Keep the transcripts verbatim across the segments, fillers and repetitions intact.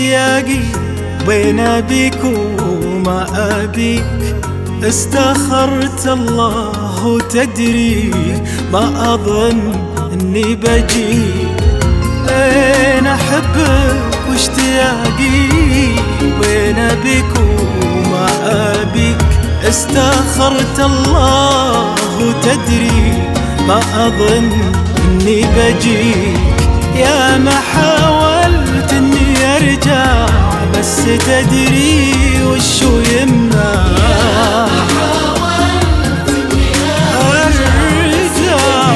اشتياقي بين أبيك وما أبيك. استخرت الله وتدري ما أظن إني بجيك. بين أحبك واشتياقي بين أبيك وما أبيك. استخرت الله وتدري ما أظن إني بجيك. يا ما حاولت إني أرجع بس تدري وشو يمنع. أرجع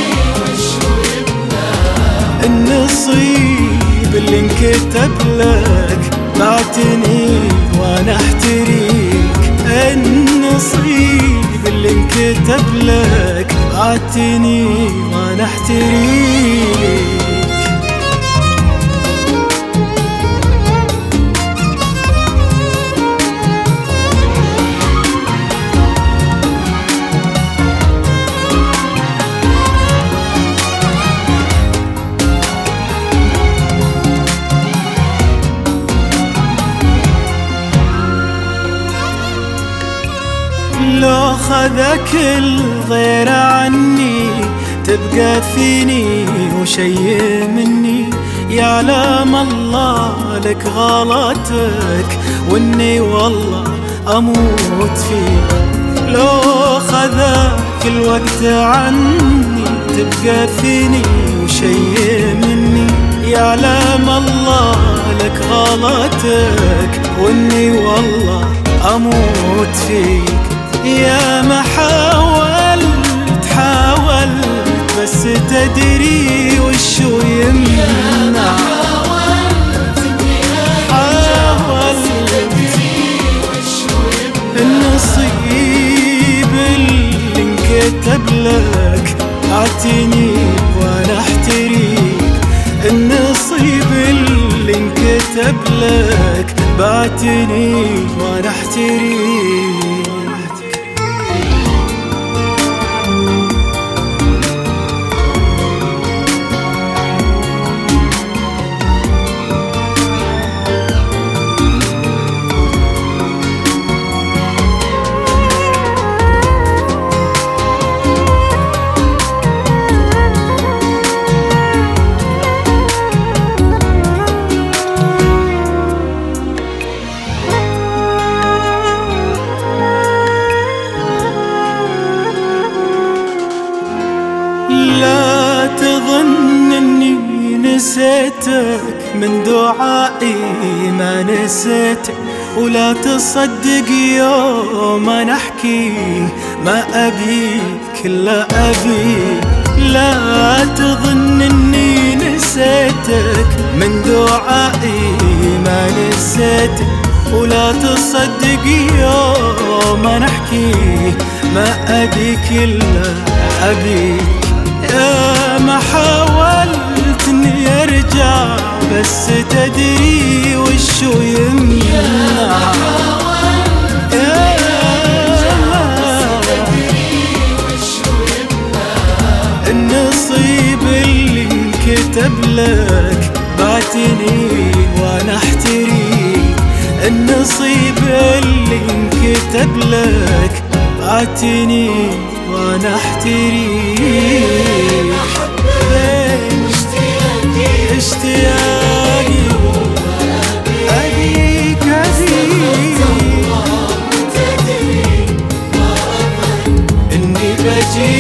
النصيب اللي انكتب لك بعتني وأنا أحتريك. النصيب اللي انكتب لك بعتني وأنا أحتريك. لو خذك الغير عني تبقى فيني وشي مني. يعلم الله لك غلطك واني والله اموت فيك. لو خذك الوقت عني تبقى فيني وشي مني. يعلم الله لك غلطك واني والله اموت فيك. يا ما حاولت حاولت بس تدري وشو يمنع. حاولت النصيب اللي انكتب لك بعتني وانا احتريك. النصيب اللي انكتب لك بعتني وانا احتريك. لا تظن اني نسيتك من دعائي ما نسيتك. ولا تصدق يوم انا احكي ما ابيك الا ابيك. لا تظن اني نسيتك من دعائي ما نسيتك. ولا تصدق يوم انا احكي ما ابيك الا ابيك. يا ما حاولت اني ارجع بس تدري وشو يمنع. النصيب اللي انكتب لك بعتني وانا احتريك. النصيب اللي انكتب لك بعتني وانا احتريك. اشتياقي أبيك أبيك إني بجيك.